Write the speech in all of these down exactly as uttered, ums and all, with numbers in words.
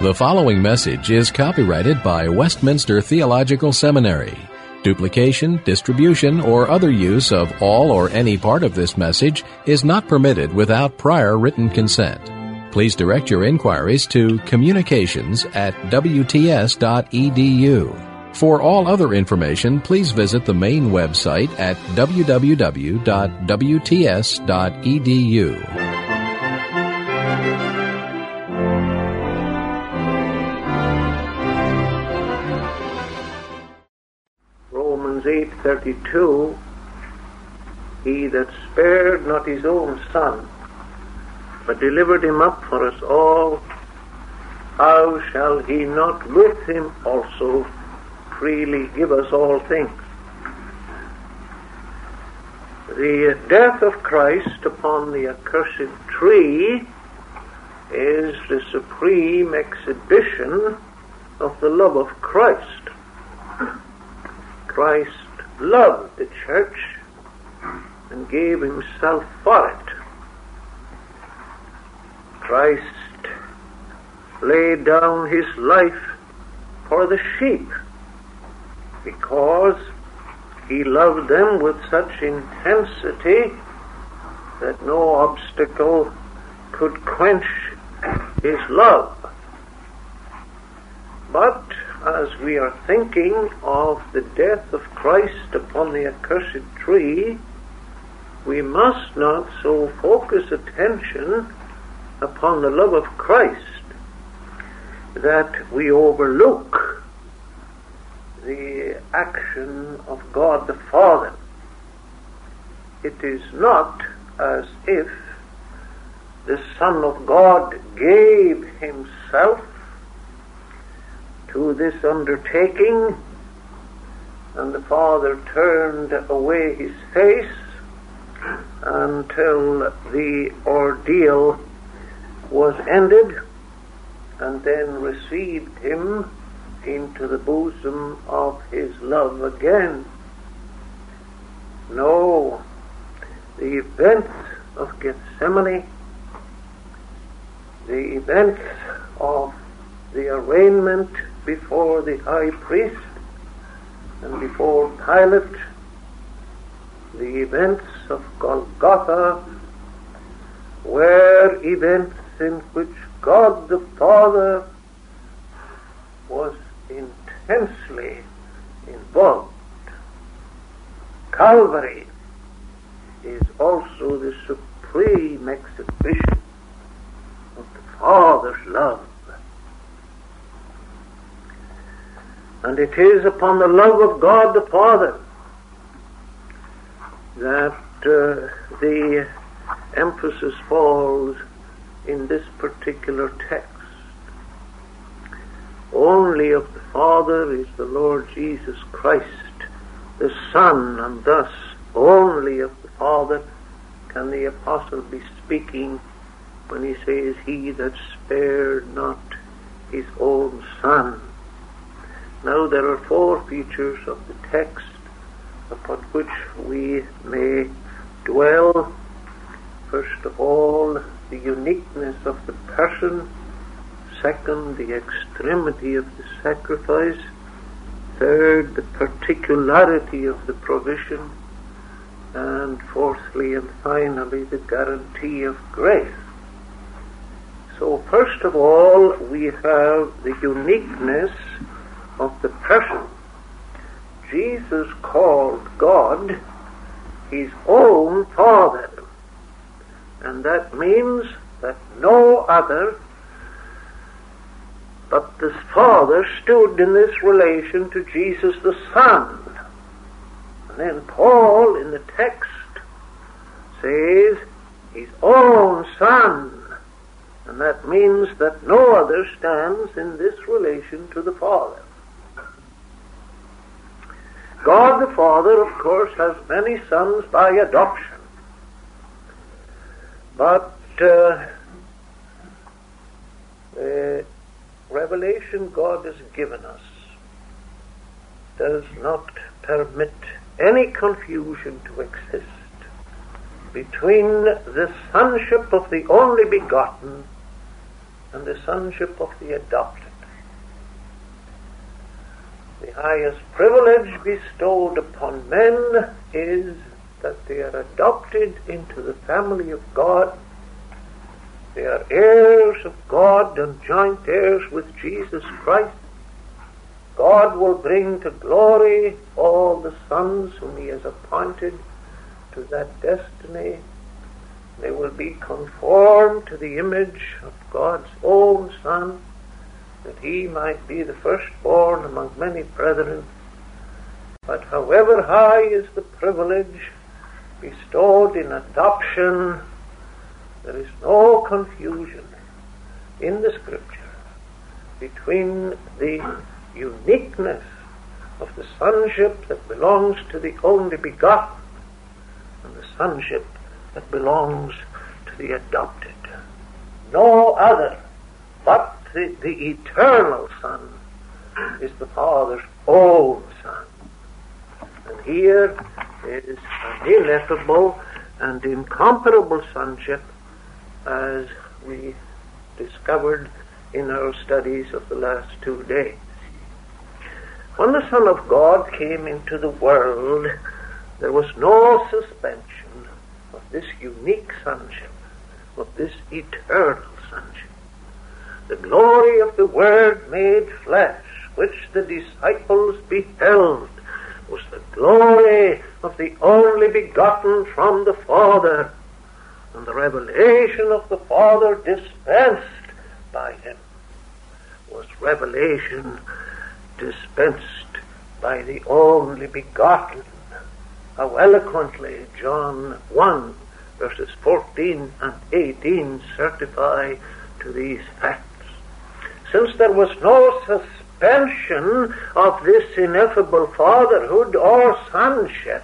The following message is copyrighted by Westminster Theological Seminary. Duplication, distribution, or other use of all or any part of this message is not permitted without prior written consent. Please direct your inquiries to communications at w t s dot e d u. For all other information, please visit the main website at w w w dot w t s dot e d u. Romans eight thirty-two, he that spared not his own son, but delivered him up for us all, how shall he not with him also freely give us all things? The death of Christ upon the accursed tree is the supreme exhibition of the love of Christ. Christ loved the church and gave himself for it. Christ laid down his life for the sheep because he loved them with such intensity that no obstacle could quench his love. But as we are thinking of the death of Christ upon the accursed tree, we must not so focus attention upon the love of Christ that we overlook the action of God the Father. It is not as if the Son of God gave himself to this undertaking and the Father turned away his face until the ordeal was ended and then received him into the bosom of his love again. No, the events of Gethsemane, the events of the arraignment before the high priest and before Pilate, the events of Golgotha were events in which God the Father was intensely involved. Calvary is also the supreme exhibition of the Father's love. And it is upon the love of God the Father that uh, the emphasis falls in this particular text. Only of the Father is the Lord Jesus Christ, the Son, and thus only of the Father can the Apostle be speaking when he says, he that spared not his own Son. Now there are four features of the text upon which we may dwell. First of all, the uniqueness of the person. Second, the extremity of the sacrifice. Third, the particularity of the provision. And fourthly and finally, the guarantee of grace. So first of all, we have the uniqueness of the person. Jesus called God his own Father. And that means that no other but the Father stood in this relation to Jesus the Son. And then Paul in the text says his own Son. And that means that no other stands in this relation to the Father. God the Father, of course, has many sons by adoption. But uh, the revelation God has given us does not permit any confusion to exist between the sonship of the only begotten and the sonship of the adopted. The highest privilege bestowed upon men is that they are adopted into the family of God. They are heirs of God and joint heirs with Jesus Christ. God will bring to glory all the sons whom he has appointed to that destiny. They will be conformed to the image of God's own Son, that he might be the firstborn among many brethren. But however high is the privilege bestowed in adoption, there is no confusion in the Scripture between the uniqueness of the sonship that belongs to the only begotten and the sonship that belongs to the adopted. No other but the, the eternal Son is the Father's own Son. And here is an ineffable and incomparable sonship, as we discovered in our studies of the last two days. When the Son of God came into the world, there was no suspension of this unique sonship, of this eternal sonship. The glory of the Word made flesh, which the disciples beheld, was the glory of the only begotten from the Father, and the revelation of the Father dispensed by him was revelation dispensed by the only begotten. How eloquently John one verses fourteen and eighteen certify to these facts. Since there was no suspension of this ineffable fatherhood or sonship,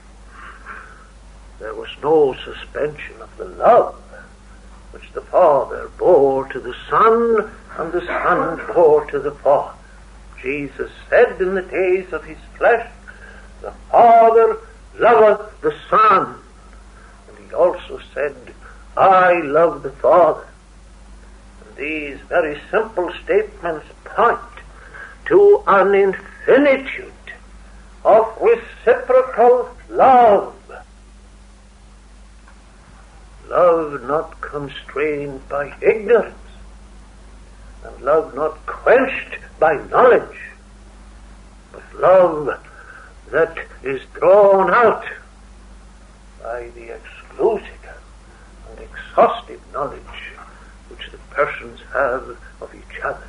there was no suspension of the love which the Father bore to the Son and the Son bore to the Father. Jesus said in the days of his flesh, the Father loveth the Son. And he also said, I love the Father. And these very simple statements point to an infinitude of reciprocal love. Love not constrained by ignorance, and love not quenched by knowledge, but love that is drawn out by the exclusive and exhaustive knowledge which the persons have of each other.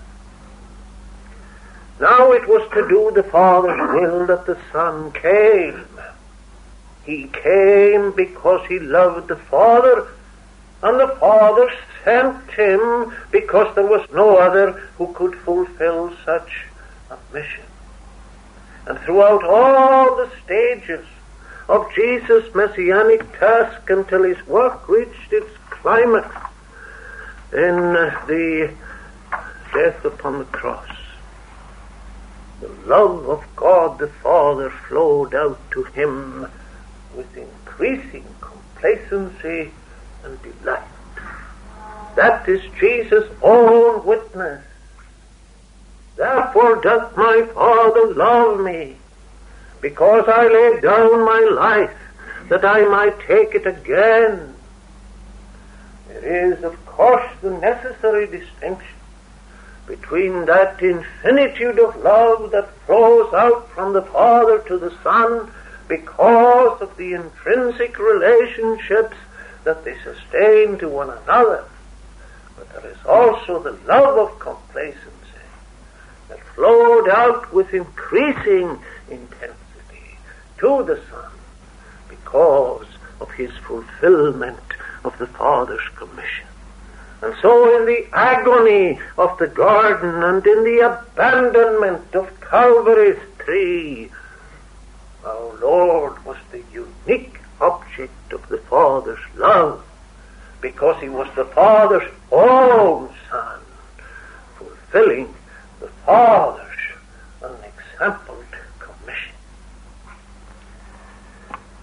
Now it was to do the Father's will that the Son came. He came because he loved the Father, and the Father sent him because there was no other who could fulfill such a mission. And throughout all the stages of Jesus' messianic task until his work reached its climax in the death upon the cross, the love of God the Father flowed out to him with increasing complacency and delight. That is Jesus' own witness. Therefore doth my Father love me, because I laid down my life, that I might take it again. There is, of course, the necessary distinction between that infinitude of love that flows out from the Father to the Son because of the intrinsic relationships that they sustain to one another. But there is also the love of complacency that flowed out with increasing intensity to the Son because of his fulfillment of the Father's commission. And so in the agony of the garden and in the abandonment of Calvary's tree, our Lord was the unique object of the Father's love, because he was the Father's own Son, fulfilling the Father's unexampled commission.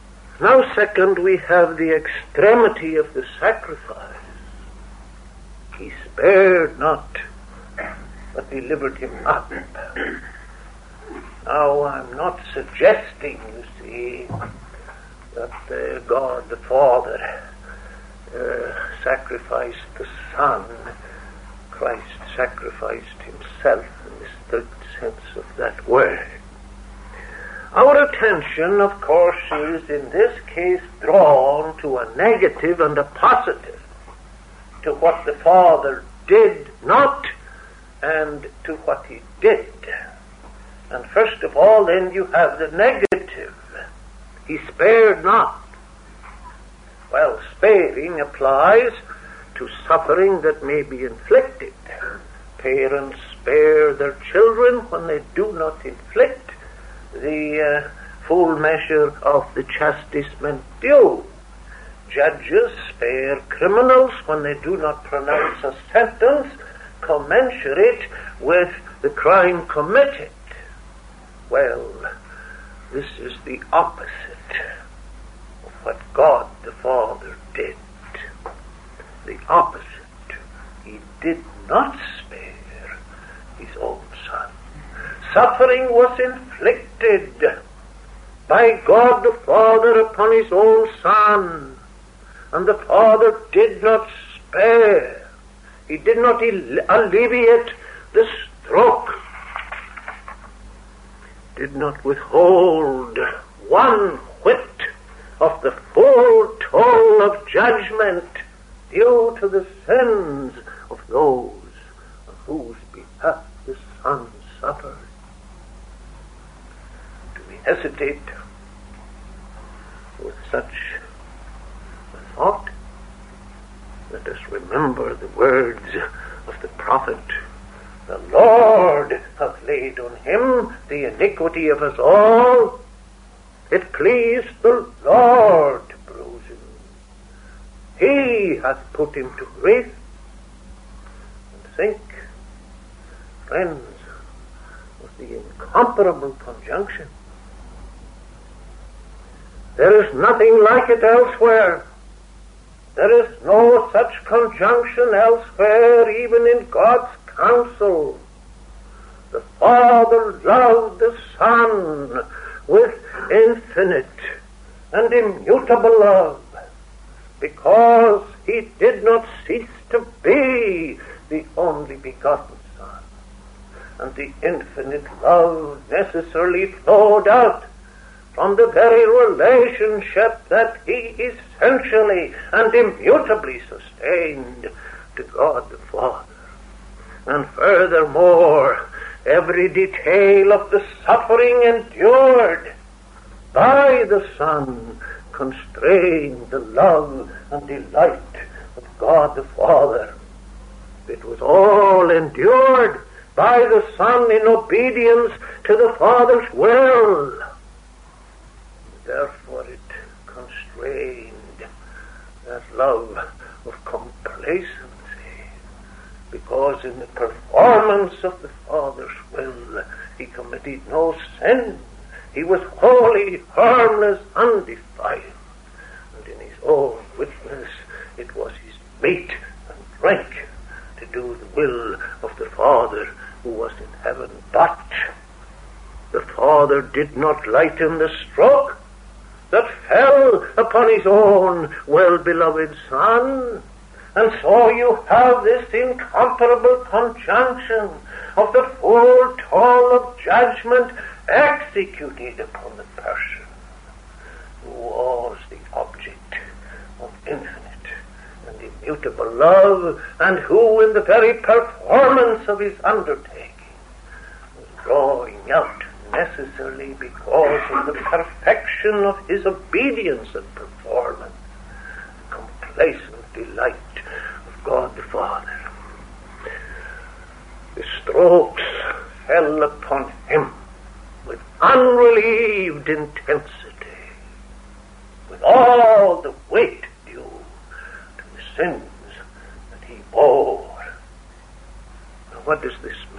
Now, second, we have the extremity of the sacrifice. he spared not, but delivered him up. Now, I'm not suggesting, you see, that uh, God the Father uh, sacrificed the Son. Christ sacrificed himself in the strict sense of that word. Our attention, of course, is in this case drawn to a negative and a positive, to what the Father did not and to what he did. And first of all, then, you have the negative. He spared not. Well, sparing applies to suffering that may be inflicted. Parents spare their children when they do not inflict the uh, full measure of the chastisement due. Judges spare criminals when they do not pronounce a sentence commensurate with the crime committed. Well, this is the opposite of what God the Father did. The opposite. He did not spare his own Son. Suffering was inflicted by God the Father upon his own Son, and the Father did not spare. He did not alleviate the stroke, did not withhold one whit of the full toll of judgment due to the sins of those on whose behalf the Son suffered. Do we hesitate with such a thought? Let us remember the words of the prophet. The Lord hath laid on him the iniquity of us all. It pleased the Lord to bruise him. He hath put him to grief. And think, friends, of the incomparable conjunction. There is nothing like it elsewhere. There is no such conjunction elsewhere, even in God's counsel. The Father loved the Son with infinite and immutable love, because he did not cease to be the only begotten Son. And the infinite love necessarily flowed out from the very relationship that he essentially and immutably sustained to God the Father. And furthermore, every detail of the suffering endured by the Son constrained the love and delight of God the Father. It was all endured by the Son in obedience to the Father's will. Therefore it constrained that love of complacency, because in the performance of the Father's will he committed no sin. He was holy, harmless, undefiled. And in his own witness it was his meat and drink to do the will of the Father who was in heaven. But the Father did not lighten the stroke that fell upon his own well-beloved Son. And so you have this incomparable conjunction of the full toll of judgment executed upon the person who was the object of infinite and immutable love, and who in the very performance of his undertaking was drawing out necessarily because of the perfection of his obedience and performance, the complacent delight of God the Father. The strokes fell upon him with unrelieved intensity, with all the weight due to the sins that he bore. Now, what does this mean?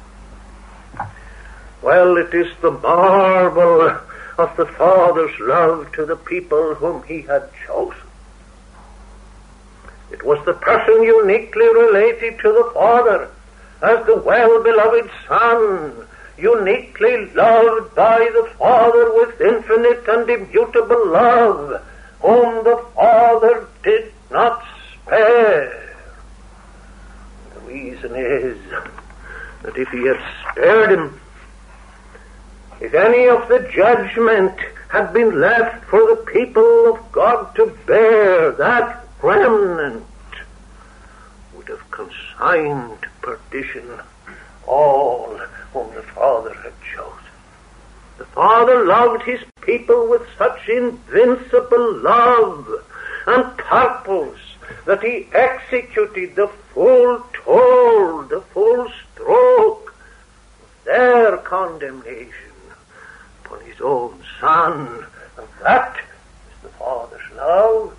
Well, it is the marvel of the Father's love to the people whom he had chosen. It was the person uniquely related to the Father as the well-beloved Son, uniquely loved by the Father with infinite and immutable love, whom the Father did not spare. The reason is that if he had spared him, if any of the judgment had been left for the people of God to bear, that remnant would have consigned to perdition all whom the Father had chosen. The Father loved his people with such invincible love and purpose that he executed the full toll, the full stroke of their condemnation upon his own Son. And that is the Father's love.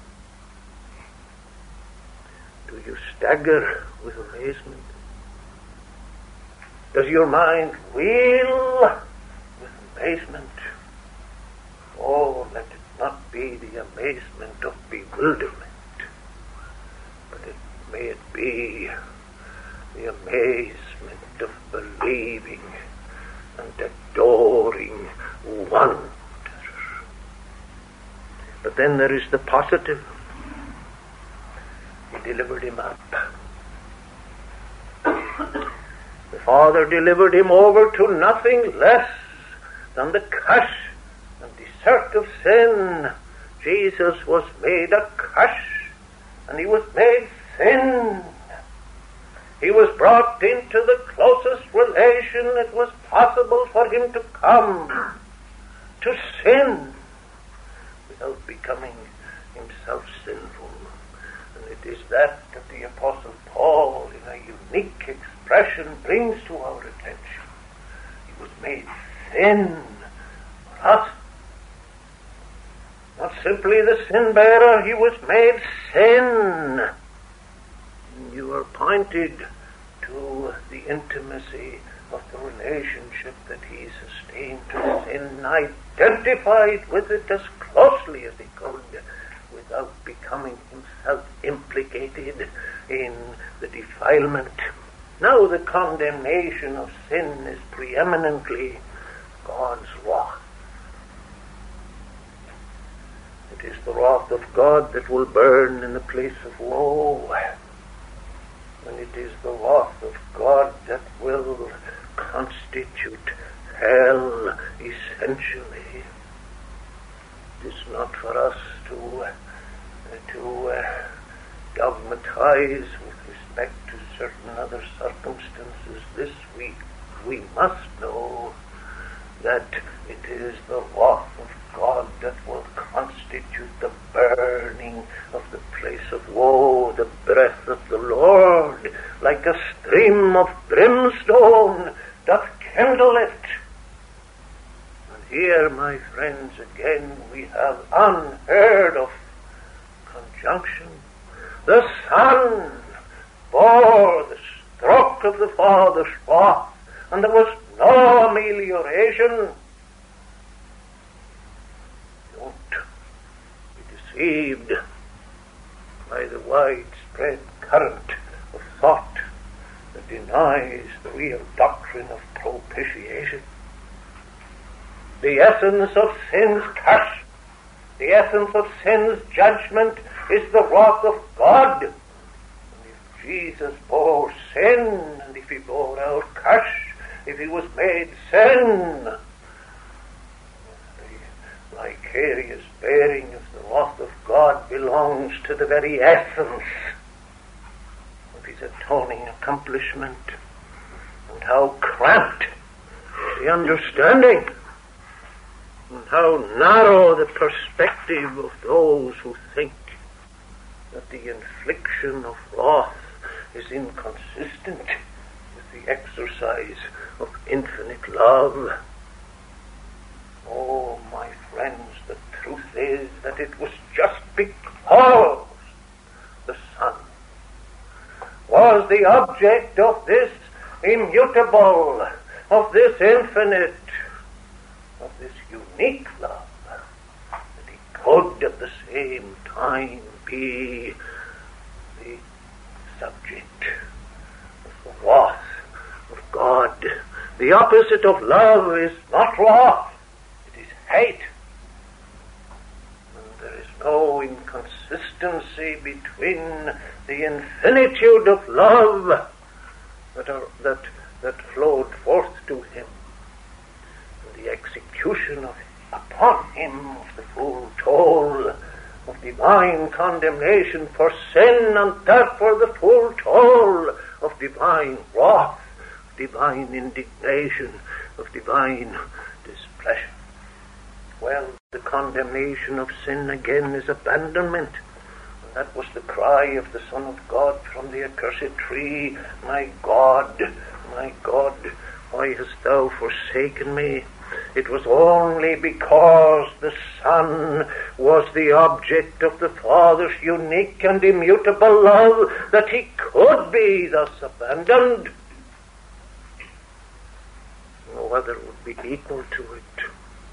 Do you stagger with amazement? Does your mind reel with amazement? Oh, let it not be the amazement of bewilderment, but it may it be the amazement of believing and adoring wonder. But then there is the positive. He delivered him up. The Father delivered him over to nothing less than the curse and desert of sin. Jesus was made a curse, and he was made sin. He was brought into the closest relation it was possible for him to come, to sin, without becoming himself sinful. And it is that that the Apostle Paul, in a unique expression, brings to our attention. He was made sin for us. Not simply the sin bearer, he was made sin. You are pointed to the intimacy of the relationship that he sustained to sin, identified with it as closely as he could, without becoming himself implicated in the defilement. Now the condemnation of sin is preeminently God's wrath. It is the wrath of God that will burn in the place of woe. And it is the wrath of God that will constitute hell, essentially. It is not for us to, uh, to uh, dogmatize with respect to certain other circumstances this week. We must know that it is the wrath of God that will constitute the burning of the place of woe, the breath of the Lord, like a stream of brimstone, doth kindle it. And here, my friends, again we have unheard of conjunction. The Son bore the stroke of the Father's wrath, and there was no amelioration. Don't be deceived by the widespread current of thought that denies the real doctrine of propitiation. The essence of sin's curse, the essence of sin's judgment is the wrath of God. And if Jesus bore sin, and if he bore our curse, if he was made sin, the vicarious bearing of the wrath of God belongs to the very essence of his atoning accomplishment. And how cramped the understanding, and how narrow the perspective of those who think that the infliction of wrath is inconsistent with the exercise of infinite love. Oh, my friends, the truth is that it was just because the Son was the object of this immutable, of this infinite, of this unique love, that he could at the same time be the subject of the wrath of God. The opposite of love is not wrath, it is hate. And there is no inconsistency between the infinitude of love that, are, that, that flowed forth to him and the execution of upon him of the full toll of divine condemnation for sin, and therefore the full toll of divine wrath, divine indignation, of divine displeasure. Well, the condemnation of sin again is abandonment. And that was the cry of the Son of God from the accursed tree. My God, my God, why hast thou forsaken me? It was only because the Son was the object of the Father's unique and immutable love that he could be thus abandoned. No other would be equal to it.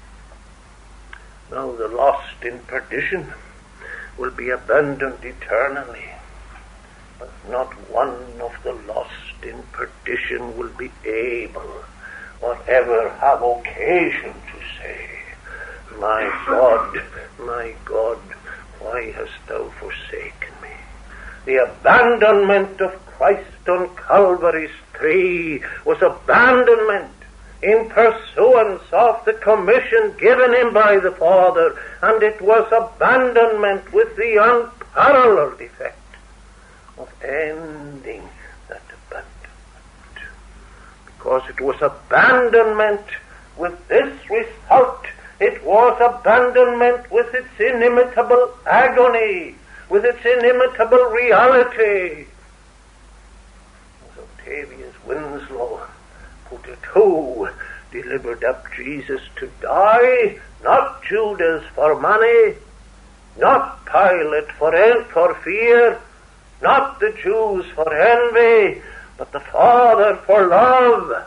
Now the lost in perdition will be abandoned eternally, but not one of the lost in perdition will be able or ever have occasion to say, My God, my God, why hast thou forsaken me? The abandonment of Christ on Calvary's tree was abandonment in pursuance of the commission given him by the Father, and it was abandonment with the unparalleled effect of ending that abandonment. Because it was abandonment with this result, it was abandonment with its inimitable agony, with its inimitable reality. As Octavius Winslow put it, who delivered up Jesus to die? Not Judas for money, not Pilate for, en- for fear, not the Jews for envy, but the Father for love.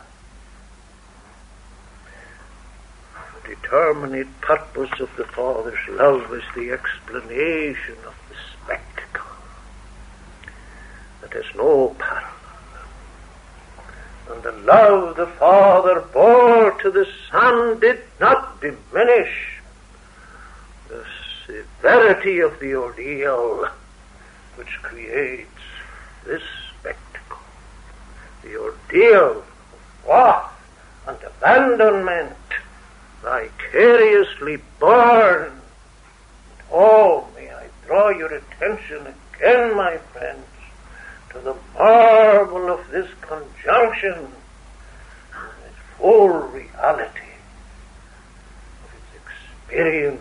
The determinate purpose of the Father's love is the explanation of the spectacle that has no parallel. And the love the Father bore to the Son did not diminish the severity of the ordeal which creates this spectacle. The ordeal of wrath and abandonment vicariously borne. Oh, may I draw your attention again, my friends, to the marvel of this conjunction and its full reality of its experience.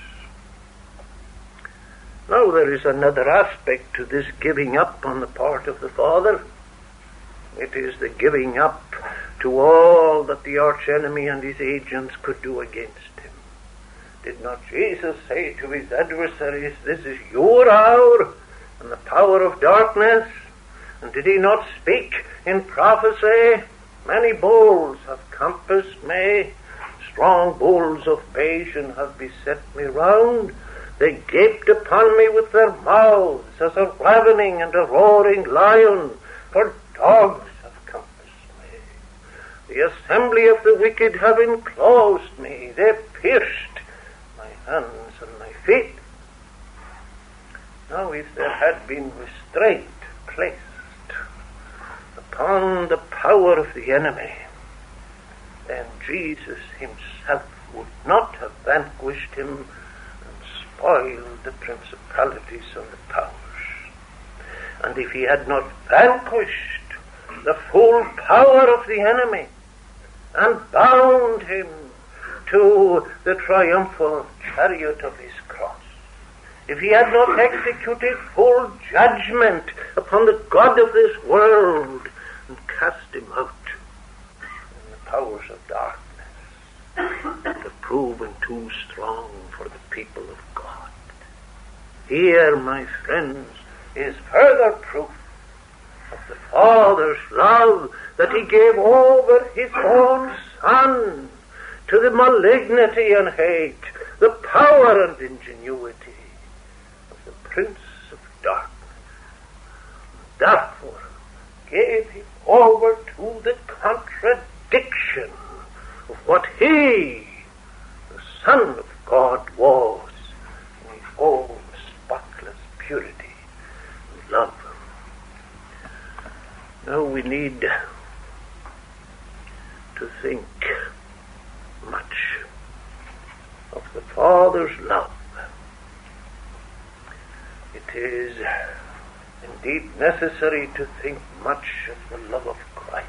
Now there is another aspect to this giving up on the part of the Father. It is the giving up to all that the archenemy and his agents could do against him. Did not Jesus say to his adversaries, this is your hour and the power of darkness? And did he not speak in prophecy? Many bulls have compassed me, strong bulls of Bashan have beset me round. They gaped upon me with their mouths as a ravening and a roaring lion, for dogs have compassed me. The assembly of the wicked have enclosed me. They pierced my hands and my feet. Now if there had been restraint placed upon the power of the enemy, then Jesus himself would not have vanquished him and spoiled the principalities and the powers. And if he had not vanquished the full power of the enemy and bound him to the triumphal chariot of his cross, if he had not executed full judgment upon the god of this world and cast him out in the powers of darkness that have proven too strong for the people of God. Here, my friends, is further proof of the Father's love, that he gave over his own Son to the malignity and hate, the power and ingenuity of the Prince of Darkness, forward to the contradiction of what he, the Son of God, was in his own spotless purity and love. Now we need to think much of the Father's love. It is indeed necessary to think much of the love of Christ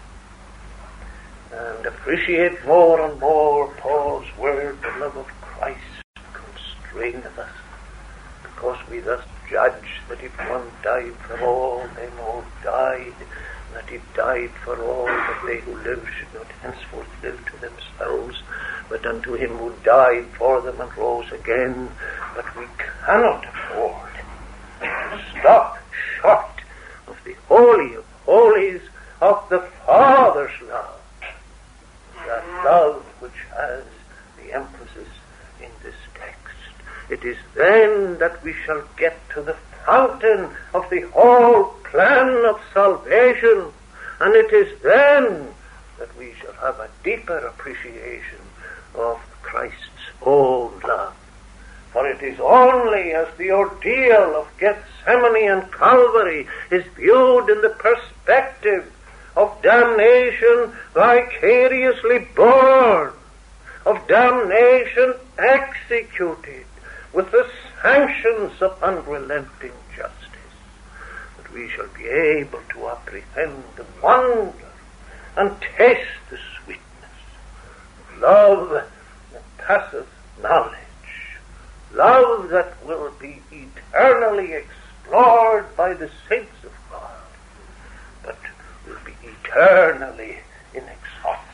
and appreciate more and more Paul's word, the love of Christ constraineth us, because we thus judge that if one died for all, then all died, that he died for all, that they who live should not henceforth live to themselves, but unto him who died for them and rose again. But we cannot afford to stop short of the Holy of Holies of the Father's love, that love which has the emphasis in this text. It is then that we shall get to the fountain of the whole plan of salvation, and it is then that we shall have a deeper appreciation of Christ's own love. For it is only as the ordeal of Gethsemane and Calvary is viewed in the perspective of damnation vicariously borne, of damnation executed with the sanctions of unrelenting justice, that we shall be able to apprehend the wonder and taste the sweetness of love that passeth knowledge, love that will be eternally explored by the saints of God, but will be eternally inexhaustible.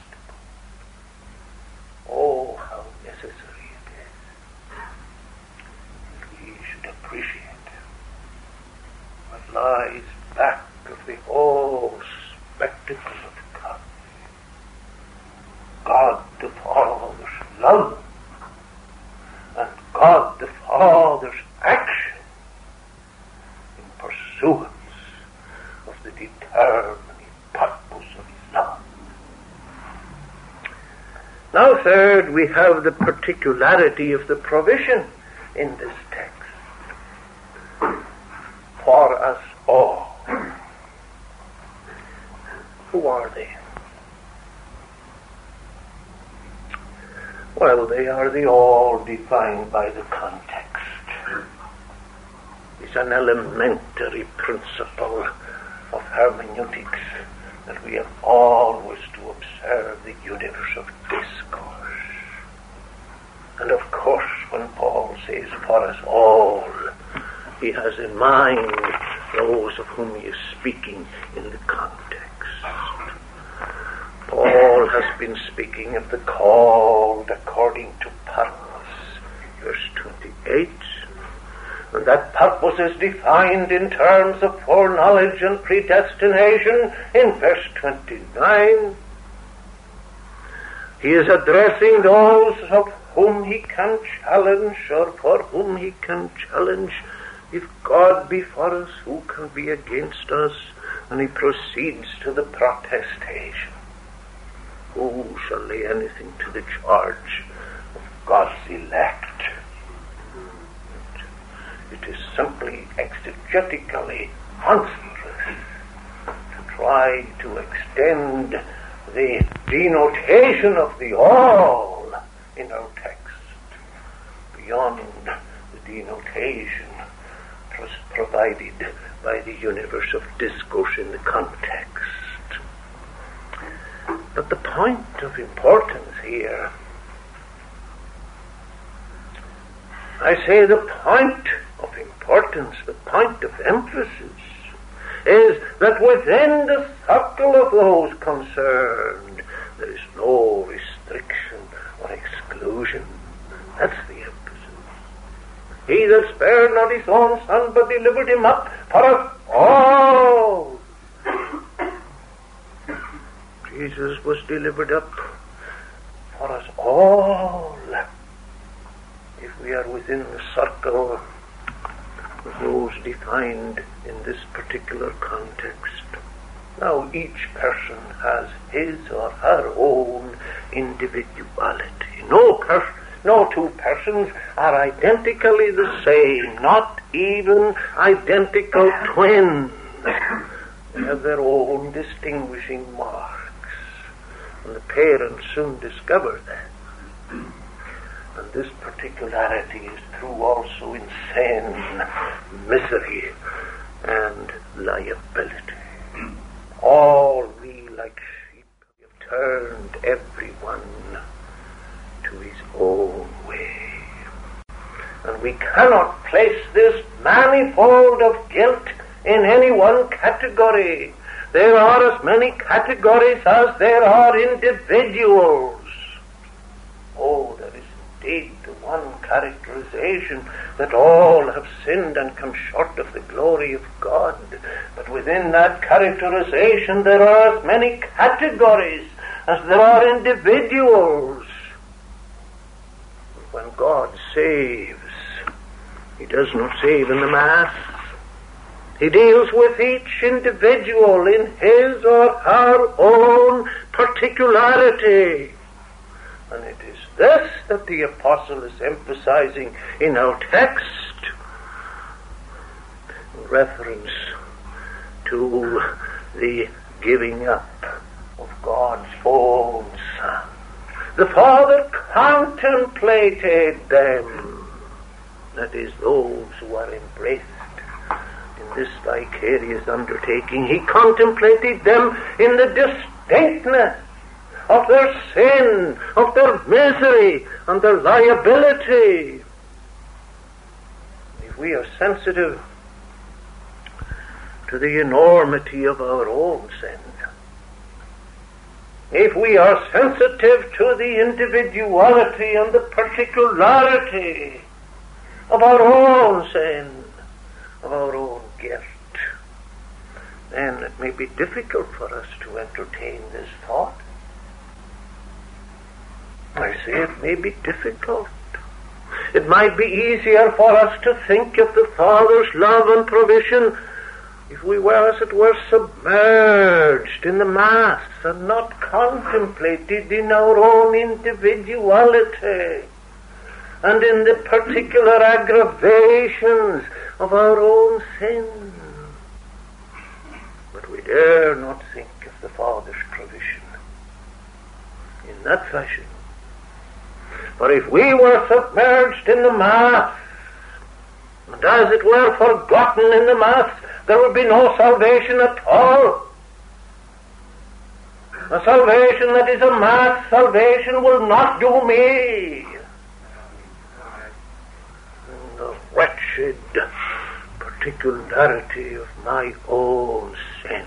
Oh, how necessary it is that we should appreciate what lies back of the whole spectacle of God. God the Father's love, and God the Father's action in pursuance of the determining purpose of his love. Now, third, we have the particularity of the provision in this text for us all. Who are they? Well, they are the all defined by the context. It's an elementary principle of hermeneutics that we have always to observe the universe of discourse. And of course, when Paul says for us all, he has in mind those of whom he is speaking in the context. Paul has been speaking of the called according to purpose, verse twenty-eight. And that purpose is defined in terms of foreknowledge and predestination in verse twenty-nine. He is addressing those of whom he can challenge, or for whom he can challenge. If God be for us, who can be against us? And he proceeds to the protestation. Who shall lay anything to the charge of God's elect? It is simply exegetically monstrous to try to extend the denotation of the all in our text beyond the denotation provided by the universe of discourse in the context. But the point of importance here, I say the point of importance, the point of emphasis, is that within the circle of those concerned, there is no restriction or exclusion. That's the emphasis. He that spared not his own son, but delivered him up for us all. Jesus was delivered up for us all. If we are within the circle of those defined in this particular context, Now each person has his or her own individuality. No person, no two persons are identically the same, not even identical twins. They have their own distinguishing marks. And the parents soon discover that. And this particularity is true also in sin, misery, and liability. All we like sheep have turned everyone to his own way. And we cannot place this manifold of guilt in any one category. There are as many categories as there are individuals. Oh, there is indeed the one characterization that all have sinned and come short of the glory of God. But within that characterization there are as many categories as there are individuals. When God saves, he does not save in the mass. He deals with each individual in his or her own particularity. And it is this that the apostle is emphasizing in our text in reference to the giving up of God's own Son. The Father contemplated them, that is, those who are embraced in this vicarious undertaking. He contemplated them in the distinctness of their sin, of their misery, and their liability. If we are sensitive to the enormity of our own sin, if we are sensitive to the individuality and the particularity of our own sin, of our own guilt, then it may be difficult for us to entertain this thought. I say it may be difficult. It might be easier for us to think of the Father's love and provision if we were, as it were, submerged in the mass and not contemplated in our own individuality and in the particular aggravations of our own sin. But we dare not think of the Father's provision in that fashion. For if we were submerged in the mass, and as it were forgotten in the mass, there would be no salvation at all. A salvation that is a mass salvation will not do me. And the wretched particularity of my own sin.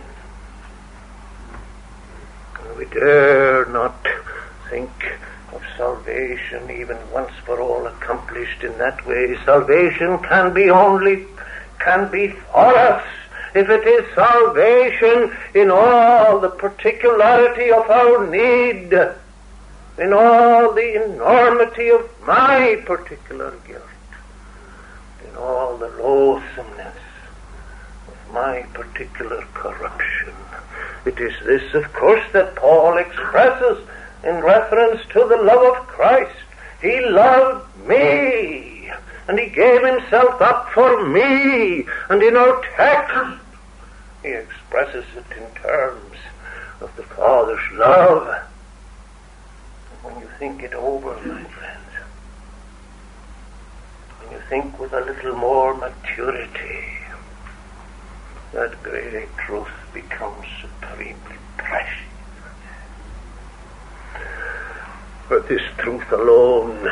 And we dare not think of salvation even once for all accomplished in that way. Salvation can be only, can be for us if it is salvation in all the particularity of our need, in all the enormity of my particular guilt, in all the loathsomeness of my particular corruption. It is this, of course, that Paul expresses in reference to the love of Christ. He loved me, and he gave himself up for me. And in our text, he expresses it in terms of the Father's love. And when you think it over, my friends, when you think with a little more maturity, that great truth becomes supremely precious. But this truth alone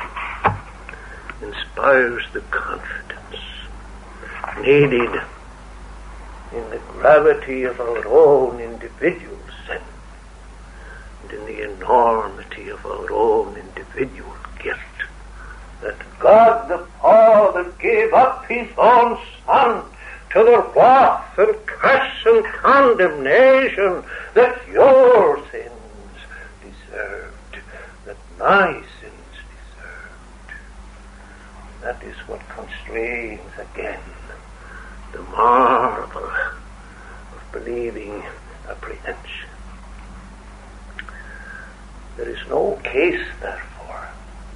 inspires the confidence needed in the gravity of our own individual sin and in the enormity of our own individual guilt, that God the Father gave up his own Son to the wrath and curse and condemnation that your sins deserved, that my sins deserved. That is what constrains again the marvel of believing apprehension. There is no case, therefore,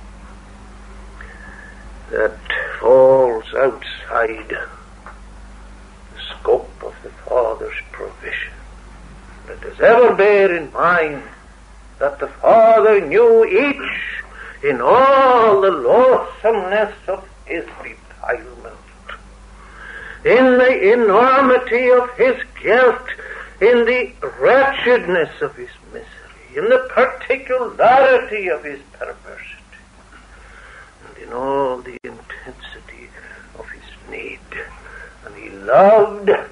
that falls outside the scope of the Father's provision. Let us ever bear in mind that the Father knew each in all the loathsomeness of his defilement, in the enormity of his guilt, in the wretchedness of his misery, in the particularity of his perversity, and in all the intensity of his need. And he loved with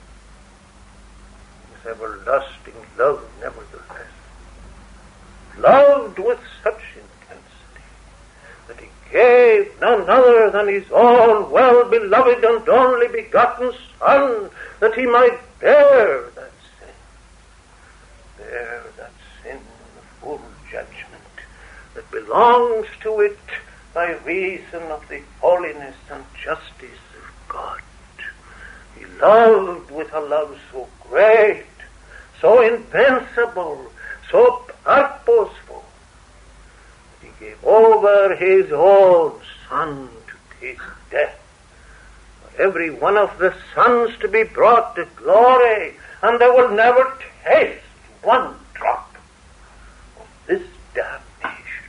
everlasting love, nevertheless, loved with such intensity that he gave none other than his own well-beloved and only begotten Son, that he might bear that sin, bear that sin in the full judgment that belongs to it by reason of the holiness and justice of God. He loved with a love so great, so invincible, so purposeful, that he gave over his own Son to taste death, for every one of the sons to be brought to glory, and they will never taste one drop of this damnation.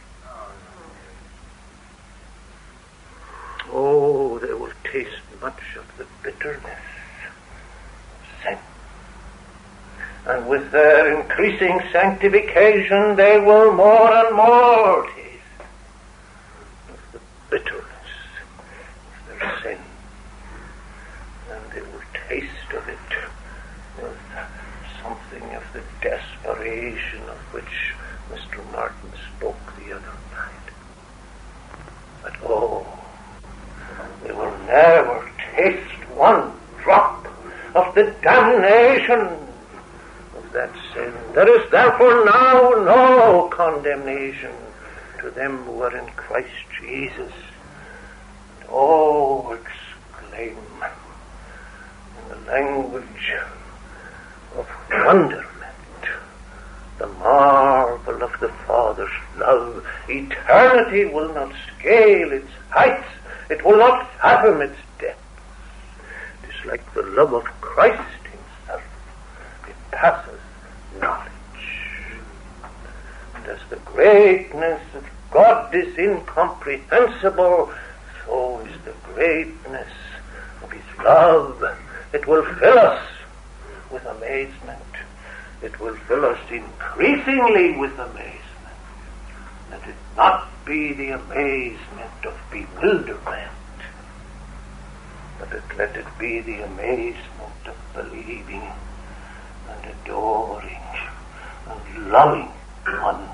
Oh, they will taste much of the bitterness of sin. And with their increasing sanctification, they will more and more taste of the bitterness of their sin. And they will taste of it with something of the desperation of which Mister Martin spoke the other night. But oh, they will never taste one drop of the damnation of that sin. There is therefore now no condemnation to them who are in Christ Jesus. And oh, exclaim in the language of wonderment the marvel of the Father's love. Eternity will not scale its heights. It will not fathom its depths. It is like the love of Christ himself. It passes knowledge. And as the greatness of God is incomprehensible, so is the greatness of his love. It will fill us with amazement. It will fill us increasingly with amazement. Let it not be the amazement of bewilderment, but it, let it be the amazement of believing and adoring and loving wonder.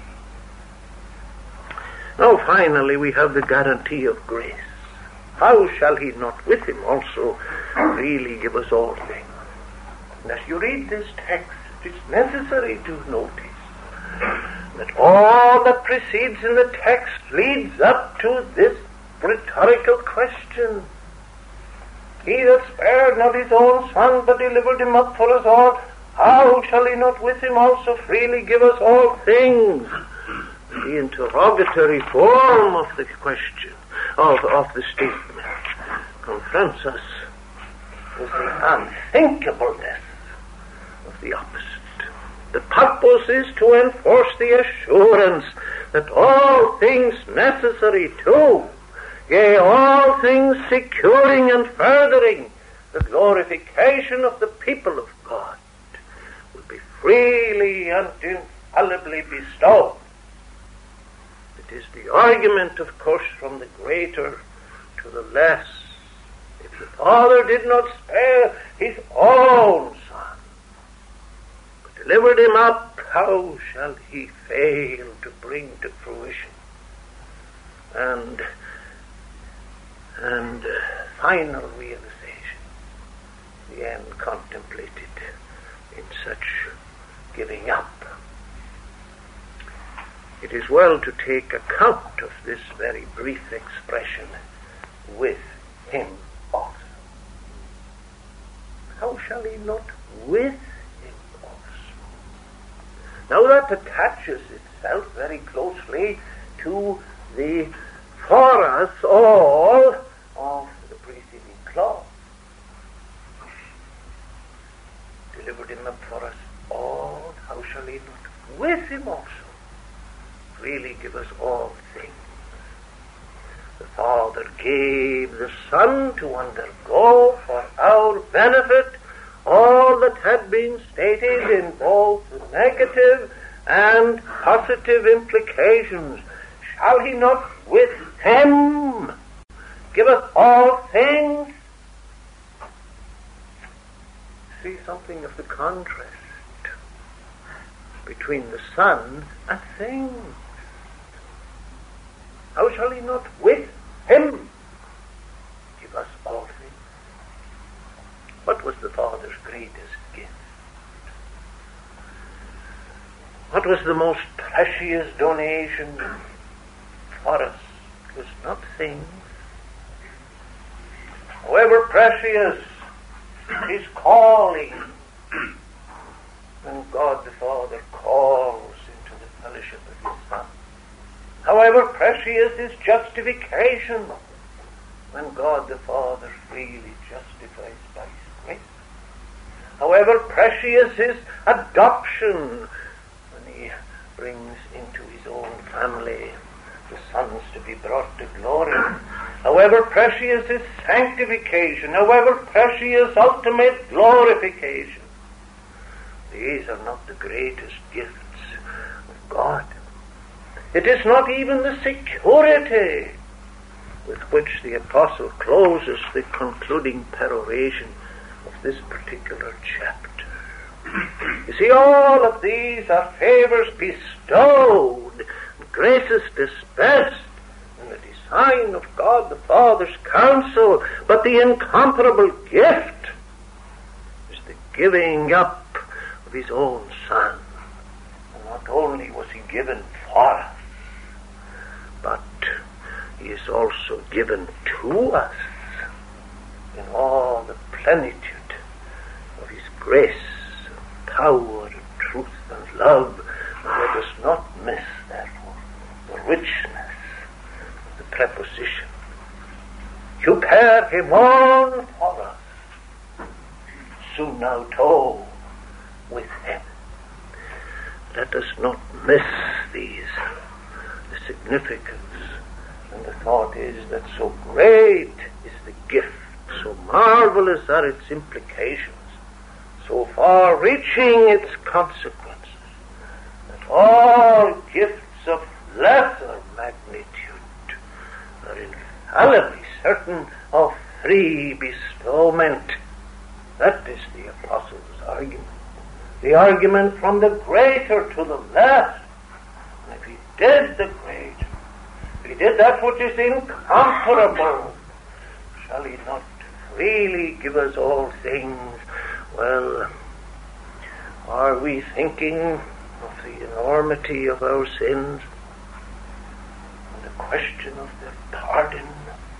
Now finally we have the guarantee of grace. How shall he not with him also freely give us all things? And as you read this text, it is necessary to notice that all that precedes in the text leads up to this rhetorical question. He that spared not his own Son, but delivered him up for us all, how shall he not with him also freely give us all things? The interrogatory form of the question, of, of the statement, confronts us with the unthinkableness of the opposite. The purpose is to enforce the assurance that all things necessary to, yea, all things securing and furthering the glorification of the people of God, will be freely and infallibly bestowed. It is the argument, of course, from the greater to the less. If the Father did not spare his own Son, but delivered him up, how shall he fail to bring to fruition and and uh, final realization the end contemplated in such giving up? It is well to take account of this very brief expression, with him also. How shall he not with him Now that attaches itself very closely to the for us all of the preceding clause. Delivered him up for us all, how shall he not with him also freely give us all things? The Father gave the Son to undergo for our benefit all that had been stated in both negative and positive implications. Shall he not with him give us all things? See something of the contrast between the Son and things. How shall he not with him give us all things? What was the Father's greatest gift? What was the most precious donation for us? It was not things. However precious his calling, when God the Father calls into the fellowship of his Son. However precious is justification, when God the Father freely justifies by his grace. However precious is adoption, when he brings into his own family the sons to be brought to glory. However precious is sanctification, however precious ultimate glorification. These are not the greatest gifts of God. It is not even the security with which the apostle closes the concluding peroration of this particular chapter. You see, all of these are favors bestowed, graces dispensed in the design of God the Father's counsel, but the incomparable gift is the giving up of his own Son. And not only was he given for us, but he is also given to us in all the plenitude of his grace, and power, and truth, and love. And let us not miss, therefore, the richness of the preposition. You bear him on for us, soon now told with him. Let us not miss these, the significance. And the thought is that so great is the gift, so marvelous are its implications, so far-reaching its consequences, that all gifts of lesser magnitude are infallibly certain of free bestowment. That is the apostle's argument. The argument from the greater to the less. And if he did the greater, if he did that which is incomparable, shall he not freely give us all things? Well, are we thinking of the enormity of our sins and the question of their pardon?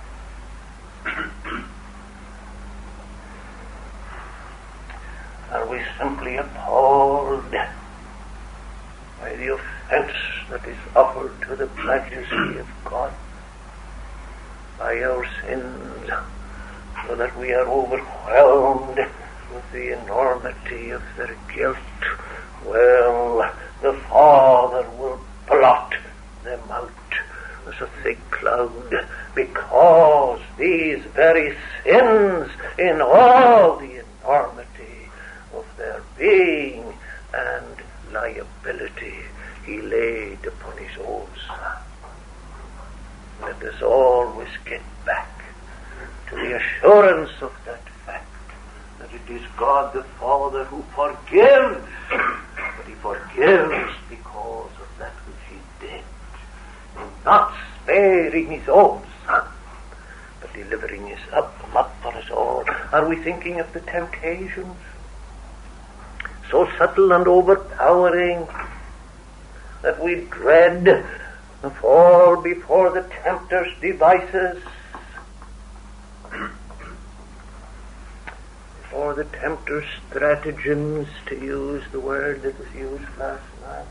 Are we simply appalled by the offense that is offered to the majesty of God, by our sins, so that we are overwhelmed with the enormity of their guilt? Well, the Father will blot them out as a thick cloud, because these very sins, in all the enormity of their being and liability, he laid upon his own Son. Let us always get back to the assurance of that fact, that it is God the Father who forgives, but he forgives because of that which he did, in not sparing his own Son, but delivering his up, up for us all. Are we thinking of the temptations, so subtle and overpowering, that we dread to fall before the tempter's devices? If or the tempter's stratagems, to use the word that was used last night?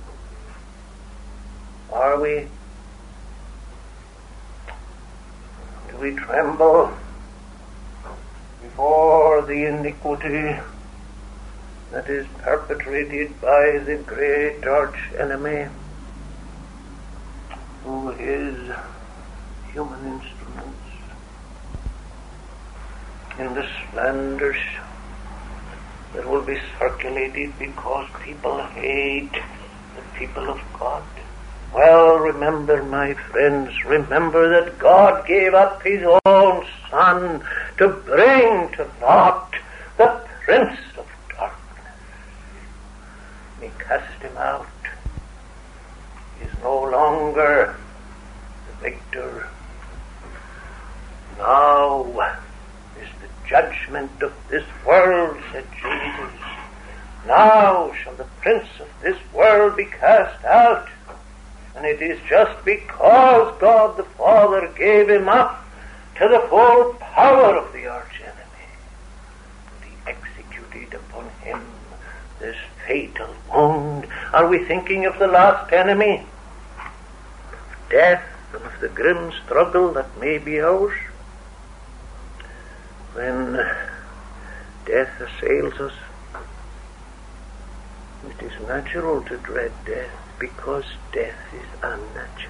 Are we? Do we tremble before the iniquity that is perpetrated by the great arch enemy, who is human instruments in the slanders that will be circulated because people hate the people of God? Well, remember, my friends, remember that God gave up His own Son to bring to naught the prince of darkness. He cast him out. He is no longer the victor. Now is the judgment of this world, said Jesus. Now shall the prince of this world be cast out. And it is just because God the Father gave him up to the full power of the arch enemy that He executed upon him this fatal wound. Are we thinking of the last enemy? Death, and of the grim struggle that may be ours? When death assails us, it is natural to dread death, because death is unnatural.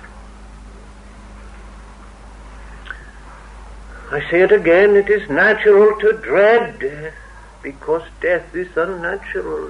I say it again, it is natural to dread death, because death is unnatural.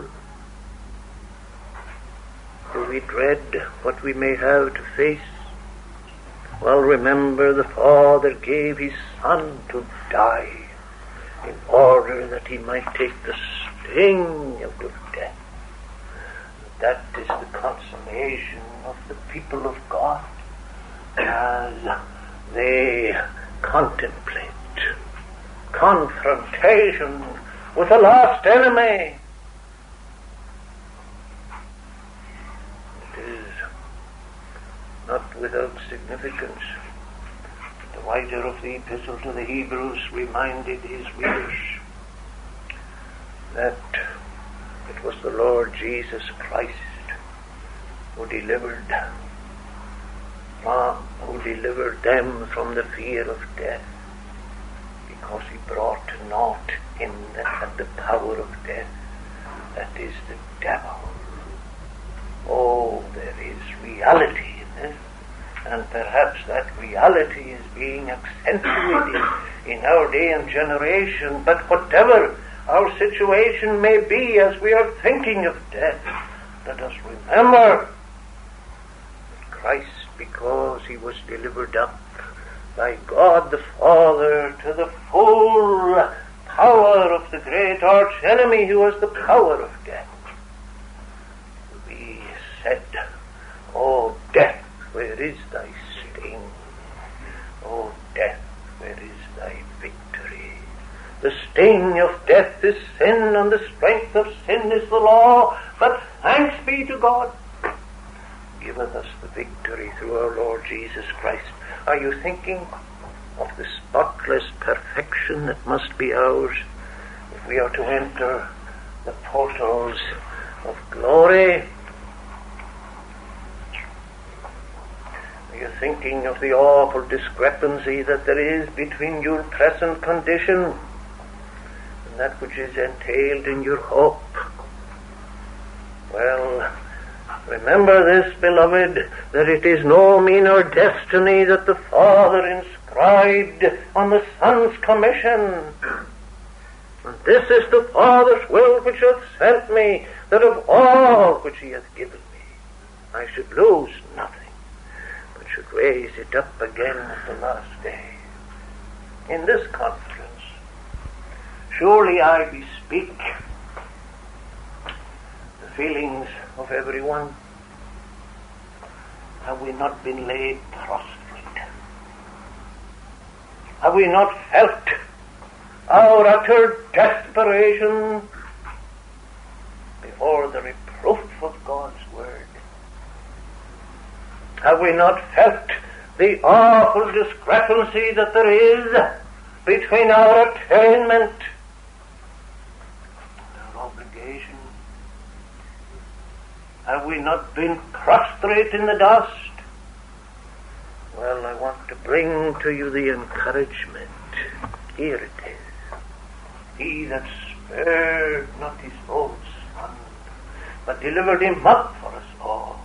Do we dread what we may have to face? Well, remember, the Father gave His Son to die in order that He might take the sting out of death. That is the consolation of the people of God as they contemplate confrontation with the last enemy. It is not without significance. The writer of the Epistle to the Hebrews reminded his readers that it was the Lord Jesus Christ who delivered from, who delivered them from the fear of death, because He brought to naught him that had the power of death, that is the devil. Oh, there is reality in this, and perhaps that reality is being accentuated in our day and generation. But whatever our situation may be as we are thinking of death, let us remember that Christ, because He was delivered up by God the Father to the full power of the great arch enemy who has the power of death, we said, "O death, where is thy sting? O death, where is thy victory?" The sting of death is sin, and the strength of sin is the law. But thanks be to God, giveth us the victory through our Lord Jesus Christ. Are you thinking of the spotless perfection that must be ours if we are to enter the portals of glory? Are you thinking of the awful discrepancy that there is between your present condition that which is entailed in your hope? Well, remember this, beloved, that it is no meaner destiny that the Father inscribed on the Son's commission. And this is the Father's will which hath sent me, that of all which He hath given me, I should lose nothing, but should raise it up again at the last day. In this conference, surely I bespeak the feelings of everyone. Have we not been laid prostrate? Have we not felt our utter desperation before the reproof of God's word? Have we not felt the awful discrepancy that there is between our attainment occasion? Have we not been prostrate in the dust? Well, I want to bring to you the encouragement. Here it is. He that spared not his own Son, but delivered him up for us all,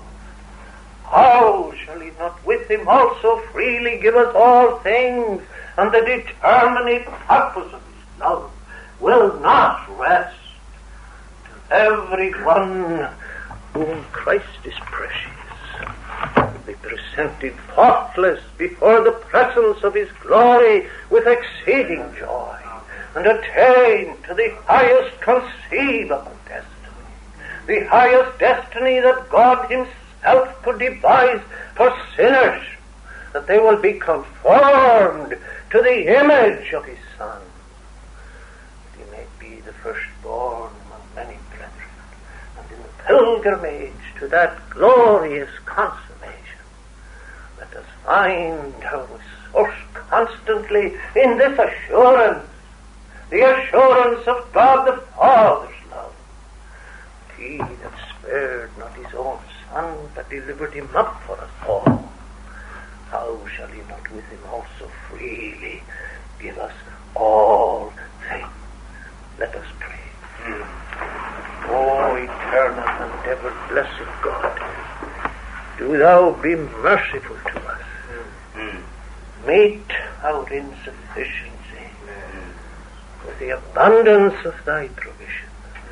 how shall he not with him also freely give us all things? And the determinate purpose of his love will not rest till every one whom Christ is precious be presented faultless before the presence of his glory with exceeding joy, and attain to the highest conceivable destiny, the highest destiny that God himself could devise for sinners, that they will be conformed to the image of his Son, that he may be the firstborn among many brethren, and in the pilgrimage to that glorious consummation, let us find our source constantly in this assurance, the assurance of God the Father's love. He that spared not his own Son, but delivered him up for us all, how shall he not with him also freely give us all things? Let us pray. Mm. O eternal and ever-blessed God, do thou be merciful to us. Mm. Meet our insufficiency mm. with the abundance of thy provision.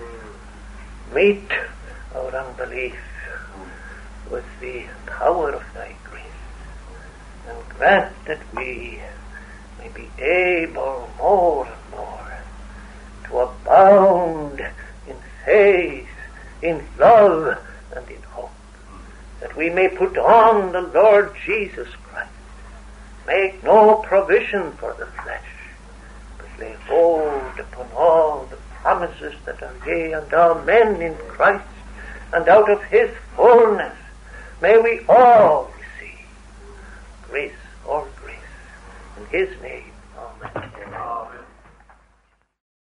Mm. Meet our unbelief mm. with the power of thy grace. And grant that we may be able more and more to abound in faith, in love, and in hope, that we may put on the Lord Jesus Christ, make no provision for the flesh, but lay hold upon all the promises that are yea and amen in Christ, and out of his fullness may we all receive grace or grace in his name.